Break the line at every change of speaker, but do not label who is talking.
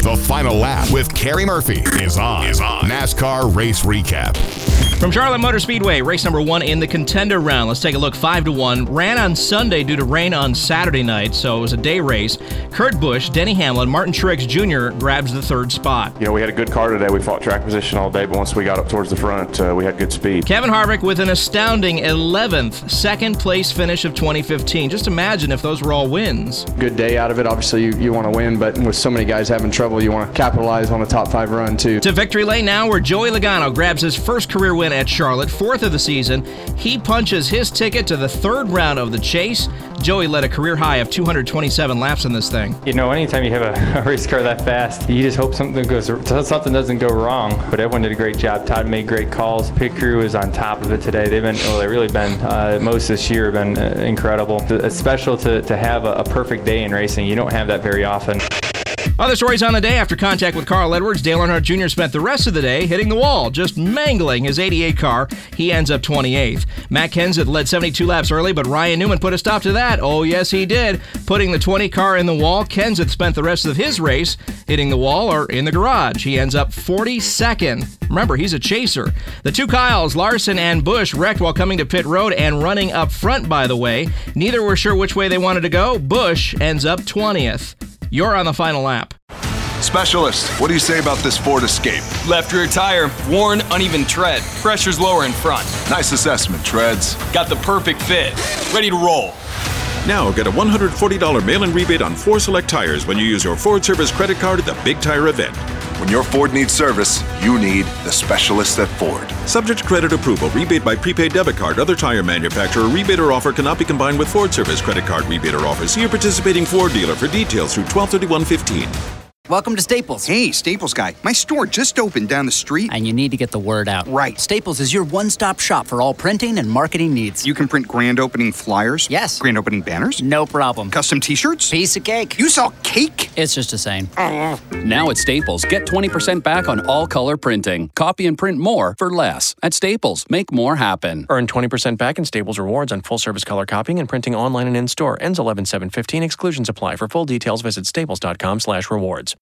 The Final Lap with Kerry Murphy is on. NASCAR Race Recap.
From Charlotte Motor Speedway, race number 1 in the contender round. Let's take a look. 5-1. Ran on Sunday due to rain on Saturday night, so it was a day race. Kurt Busch, Denny Hamlin, Martin Truex Jr. grabs the third spot.
We had a good car today. We fought track position all day, but once we got up towards the front, we had good speed.
Kevin Harvick with an astounding 11th, second place finish of 2015. Just imagine if those were all wins.
Good day out of it. Obviously, you want to win, but with so many guys having trouble, you want to capitalize on a top 5 run, too.
To victory lane now, where Joey Logano grabs his first career win at Charlotte, 4th of the season. He punches his ticket to the third round of the chase. Joey led a career high of 227 laps in this thing.
Anytime you have a race car that fast, you just hope something doesn't go wrong. But everyone did a great job. Todd made great calls. Pit crew is on top of it today. They've really been, most this year have been incredible. It's special to have a perfect day in racing. You don't have that very often.
Other stories on the day. After contact with Carl Edwards, Dale Earnhardt Jr. spent the rest of the day hitting the wall, just mangling his 88 car. He ends up 28th. Matt Kenseth led 72 laps early, but Ryan Newman put a stop to that. Oh, yes, he did. Putting the 20 car in the wall, Kenseth spent the rest of his race hitting the wall or in the garage. He ends up 42nd. Remember, he's a chaser. The two Kyles, Larson and Busch, wrecked while coming to pit road and running up front, by the way. Neither were sure which way they wanted to go. Busch ends up 20th. You're on the final lap.
Specialist, what do you say about this Ford Escape?
Left rear tire, worn, uneven tread. Pressure's lower in front.
Nice assessment, Treads.
Got the perfect fit. Ready to roll.
Now get a $140 mail-in rebate on 4 select tires when you use your Ford Service credit card at the Big Tire event.
When your Ford needs service, you need the specialist at Ford.
Subject to credit approval. Rebate by prepaid debit card. Other tire manufacturer rebate or offer cannot be combined with Ford Service credit card rebate or offer. See your participating Ford dealer for details through 12/31/15.
Welcome to Staples.
Hey, Staples guy. My store just opened down the street.
And you need to get the word out.
Right.
Staples is your one-stop shop for all printing and marketing needs.
You can print grand opening flyers?
Yes.
Grand opening banners?
No problem.
Custom t-shirts?
Piece of cake.
You sell cake?
It's just a saying.
Now at Staples, get 20% back on all color printing. Copy and print more for less. At Staples, make more happen.
Earn 20% back in Staples rewards on full-service color copying and printing online and in-store. Ends 11/7/15. Exclusions apply. For full details, visit staples.com/rewards.